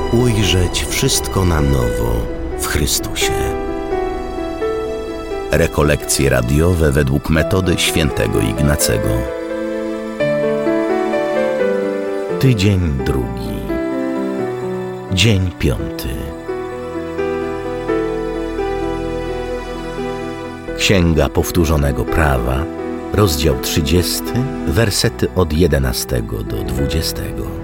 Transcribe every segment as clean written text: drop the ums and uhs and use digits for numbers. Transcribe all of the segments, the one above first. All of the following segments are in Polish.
ujrzeć wszystko na nowo w Chrystusie. Rekolekcje radiowe według metody świętego Ignacego. Tydzień drugi. Dzień 5. Księga Powtórzonego Prawa, rozdział 30, wersety od 11 do 20.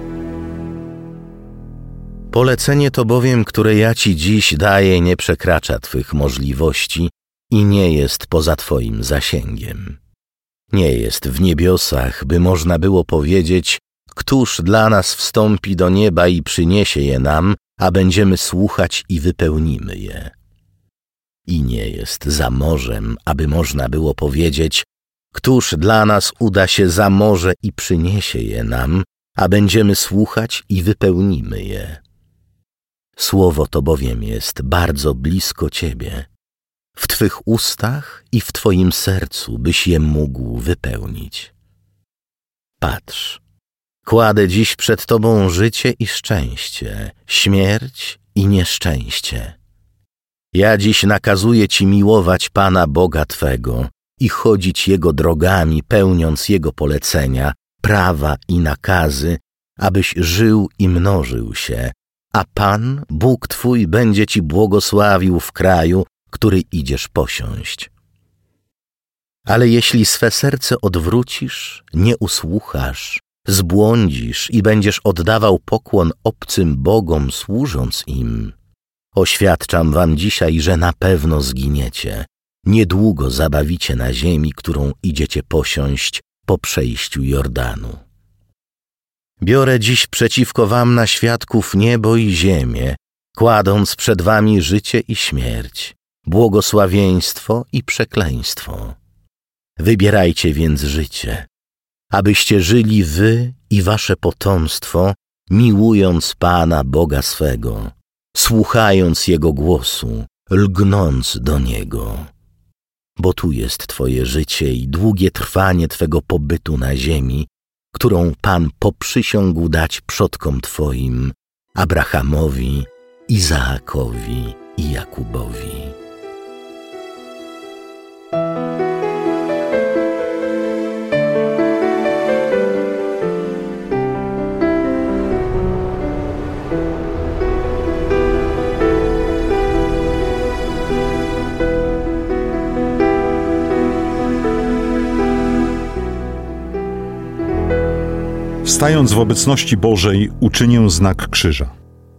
Polecenie to bowiem, które ja Ci dziś daję, nie przekracza Twych możliwości i nie jest poza Twoim zasięgiem. Nie jest w niebiosach, by można było powiedzieć: któż dla nas wstąpi do nieba i przyniesie je nam, a będziemy słuchać i wypełnimy je. I nie jest za morzem, aby można było powiedzieć: któż dla nas uda się za morze i przyniesie je nam, a będziemy słuchać i wypełnimy je. Słowo to bowiem jest bardzo blisko Ciebie, w Twych ustach i w Twoim sercu, byś je mógł wypełnić. Patrz, kładę dziś przed Tobą życie i szczęście, śmierć i nieszczęście. Ja dziś nakazuję Ci miłować Pana Boga Twego i chodzić Jego drogami, pełniąc Jego polecenia, prawa i nakazy, abyś żył i mnożył się, a Pan, Bóg Twój, będzie Ci błogosławił w kraju, który idziesz posiąść. Ale jeśli swe serce odwrócisz, nie usłuchasz, zbłądzisz i będziesz oddawał pokłon obcym bogom, służąc im, oświadczam wam dzisiaj, że na pewno zginiecie. Niedługo zabawicie na ziemi, którą idziecie posiąść po przejściu Jordanu. Biorę dziś przeciwko wam na świadków niebo i ziemię, kładąc przed wami życie i śmierć, błogosławieństwo i przekleństwo. Wybierajcie więc życie, abyście żyli wy i wasze potomstwo, miłując Pana Boga swego, słuchając Jego głosu, lgnąc do Niego. Bo tu jest Twoje życie i długie trwanie Twego pobytu na ziemi, którą Pan poprzysiągł dać przodkom Twoim, Abrahamowi, Izaakowi i Jakubowi. Stając w obecności Bożej, uczynię znak krzyża.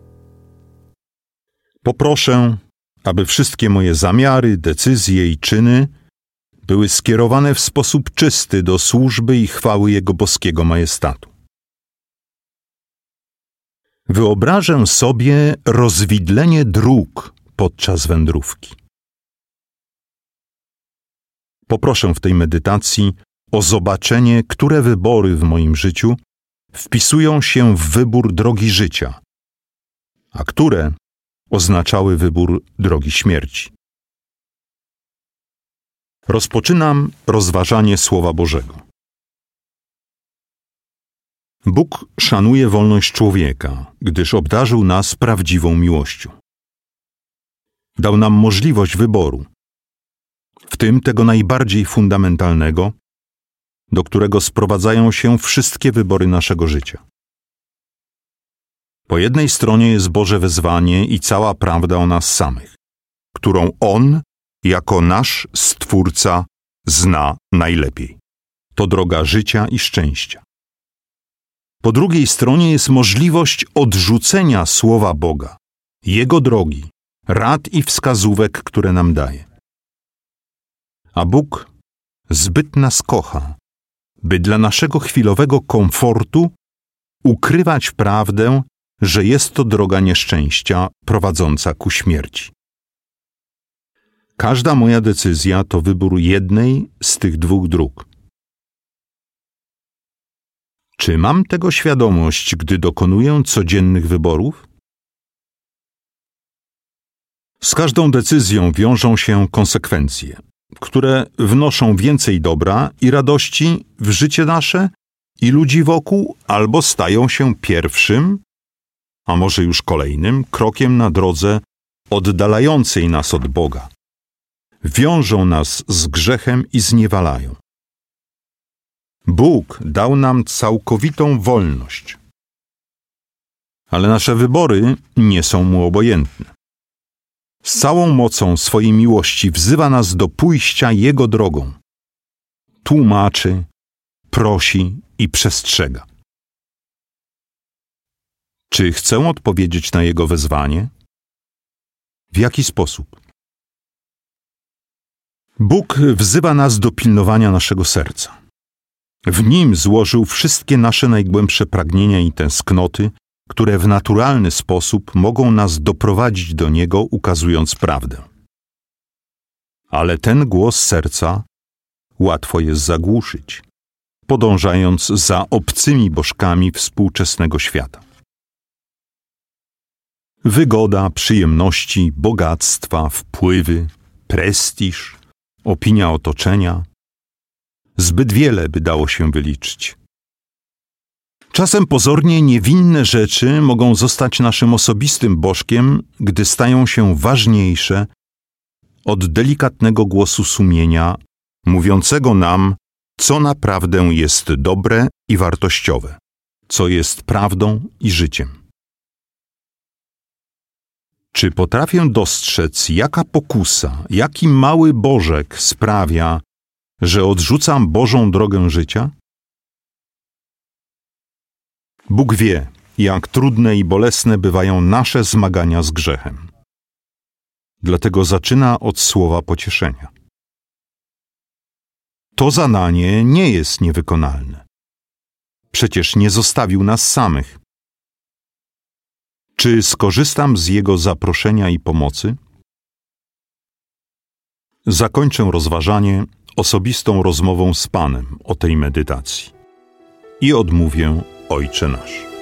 Poproszę, aby wszystkie moje zamiary, decyzje i czyny były skierowane w sposób czysty do służby i chwały Jego boskiego majestatu. Wyobrażę sobie rozwidlenie dróg podczas wędrówki. Poproszę w tej medytacji o zobaczenie, które wybory w moim życiu wpisują się w wybór drogi życia, a które oznaczały wybór drogi śmierci. Rozpoczynam rozważanie Słowa Bożego. Bóg szanuje wolność człowieka, gdyż obdarzył nas prawdziwą miłością. Dał nam możliwość wyboru, w tym tego najbardziej fundamentalnego, do którego sprowadzają się wszystkie wybory naszego życia. Po jednej stronie jest Boże wezwanie i cała prawda o nas samych, którą On, jako nasz Stwórca, zna najlepiej. To droga życia i szczęścia. Po drugiej stronie jest możliwość odrzucenia Słowa Boga, Jego drogi, rad i wskazówek, które nam daje. A Bóg zbyt nas kocha, by dla naszego chwilowego komfortu ukrywać prawdę, że jest to droga nieszczęścia prowadząca ku śmierci. Każda moja decyzja to wybór jednej z tych dwóch dróg. Czy mam tego świadomość, gdy dokonuję codziennych wyborów? Z każdą decyzją wiążą się konsekwencje, które wnoszą więcej dobra i radości w życie nasze i ludzi wokół, albo stają się pierwszym a może już kolejnym krokiem na drodze oddalającej nas od Boga. Wiążą nas z grzechem i zniewalają. Bóg dał nam całkowitą wolność, ale nasze wybory nie są Mu obojętne. Z całą mocą swojej miłości wzywa nas do pójścia Jego drogą. Tłumaczy, prosi i przestrzega. Czy chcę odpowiedzieć na Jego wezwanie? W jaki sposób? Bóg wzywa nas do pilnowania naszego serca. W nim złożył wszystkie nasze najgłębsze pragnienia i tęsknoty, które w naturalny sposób mogą nas doprowadzić do Niego, ukazując prawdę. Ale ten głos serca łatwo jest zagłuszyć, podążając za obcymi bożkami współczesnego świata. Wygoda, przyjemności, bogactwa, wpływy, prestiż, opinia otoczenia. Zbyt wiele by dało się wyliczyć. Czasem pozornie niewinne rzeczy mogą zostać naszym osobistym bożkiem, gdy stają się ważniejsze od delikatnego głosu sumienia, mówiącego nam, co naprawdę jest dobre i wartościowe, co jest prawdą i życiem. Czy potrafię dostrzec, jaka pokusa, jaki mały bożek sprawia, że odrzucam Bożą drogę życia? Bóg wie, jak trudne i bolesne bywają nasze zmagania z grzechem. Dlatego zaczyna od słowa pocieszenia. To zadanie nie jest niewykonalne. Przecież nie zostawił nas samych. Czy skorzystam z Jego zaproszenia i pomocy? Zakończę rozważanie osobistą rozmową z Panem o tej medytacji i odmówię Ojcze nasz.